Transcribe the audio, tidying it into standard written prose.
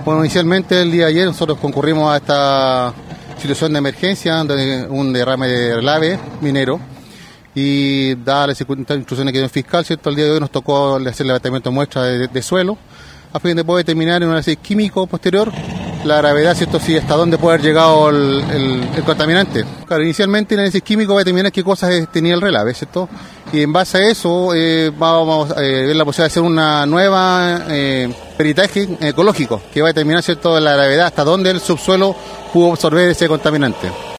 Bueno, inicialmente el día de ayer nosotros concurrimos a esta situación de emergencia, donde un derrame de relave minero, y dadas las instrucciones que dio el fiscal, ¿cierto? El día de hoy nos tocó hacer levantamiento de muestras de suelo, a fin de poder determinar en un análisis químico posterior la gravedad, ¿cierto? Si hasta dónde puede haber llegado el contaminante. Claro, inicialmente el análisis químico va a determinar qué cosas tenía el relave, ¿cierto? Y en base a eso vamos a ver la posibilidad de hacer una nueva peritaje ecológico que va a determinar, ¿cierto?, la gravedad hasta dónde el subsuelo pudo absorber ese contaminante.